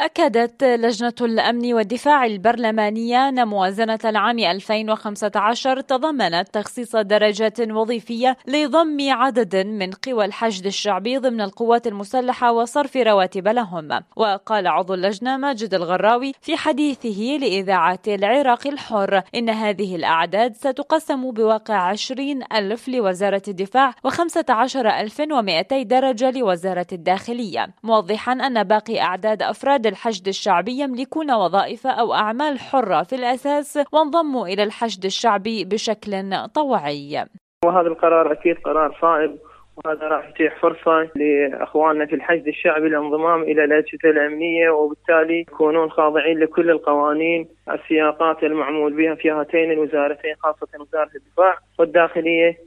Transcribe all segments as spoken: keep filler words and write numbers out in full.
أكدت لجنة الأمن والدفاع البرلمانية أن موازنة العام ألفين وخمسة عشر تضمنت تخصيص درجات وظيفية لضم عدد من قوى الحشد الشعبي ضمن القوات المسلحة وصرف رواتب لهم. وقال عضو اللجنة ماجد الغراوي في حديثه لإذاعة العراق الحر إن هذه الأعداد ستقسم بواقع عشرين ألف لوزارة الدفاع وخمسة عشر ألف ومئتي درجة لوزارة الداخلية، موضحا أن باقي أعداد أفراد الحشد الشعبي يملكون وظائف أو أعمال حرة في الأساس وانضموا إلى الحشد الشعبي بشكل طوعي. وهذا القرار أكيد قرار صائب، وهذا راح يتيح فرصة لأخواننا في الحشد الشعبي الانضمام إلى الأجهزة الأمنية، وبالتالي يكونون خاضعين لكل القوانين السياقات المعمول بها في هاتين الوزارتين، خاصة وزارة الدفاع والداخلية،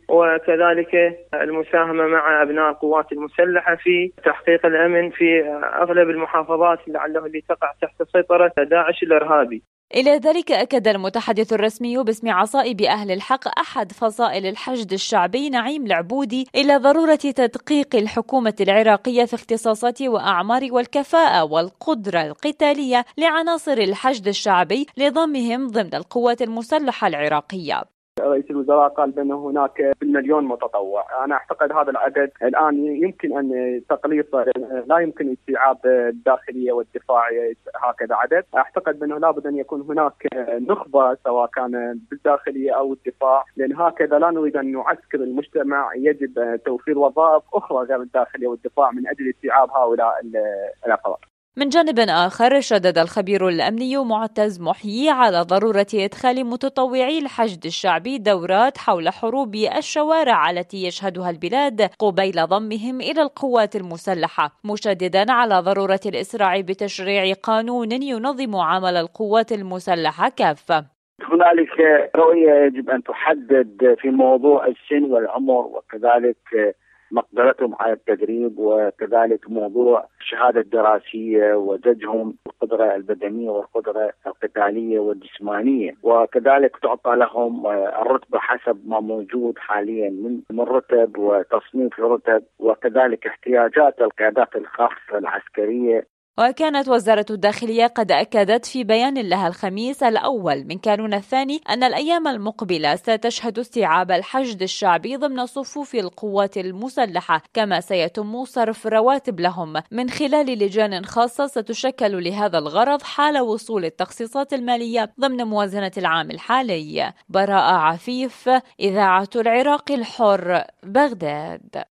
وكذلك المساهمة مع أبناء القوات المسلحة في تحقيق الأمن في أغلب المحافظات لعله اللي تقع تحت سيطرة داعش الإرهابي. إلى ذلك أكد المتحدث الرسمي باسم عصائب أهل الحق أحد فصائل الحشد الشعبي نعيم العبودي إلى ضرورة تدقيق الحكومة العراقية في اختصاصات وأعمار والكفاءة والقدرة القتالية لعناصر الحشد الشعبي لضمهم ضمن القوات المسلحة العراقية. رئيس الوزراء قال بأن هناك بالمليون متطوع. أنا أعتقد هذا العدد الآن يمكن أن تقليصه، لا يمكن استيعاب الداخلية والدفاعية هكذا عدد. أعتقد بأنه لابد أن يكون هناك نخبة سواء كان بالداخلية أو الدفاع، لأن هكذا لا نريد أن نعسكر المجتمع. يجب توفير وظائف أخرى غير الداخلية والدفاع من أجل استيعاب هؤلاء الأفراد. من جانب آخر شدد الخبير الأمني معتز محيي على ضرورة إدخال متطوعي الحشد الشعبي دورات حول حروب الشوارع التي يشهدها البلاد قبيل ضمهم إلى القوات المسلحة، مشددا على ضرورة الإسراع بتشريع قانون ينظم عمل القوات المسلحة كافة. هنالك رؤية يجب أن تحدد في موضوع السن والعمر، وكذلك مقدرتهم على التدريب، وكذلك موضوع الشهادة الدراسية وزجهم القدرة البدنية والقدرة القتالية والجسمانية، وكذلك تعطى لهم الرتبة حسب ما موجود حاليا من رتب وتصنيف رتب، وكذلك احتياجات القيادات الخاصة العسكرية. وكانت وزارة الداخلية قد أكدت في بيان لها الخميس الأول من كانون الثاني أن الأيام المقبلة ستشهد استيعاب الحشد الشعبي ضمن صفوف القوات المسلحة، كما سيتم صرف رواتب لهم من خلال لجان خاصة ستشكل لهذا الغرض حال وصول التخصيصات المالية ضمن موازنة العام الحالي. براءة عفيف، إذاعة العراق الحر، بغداد.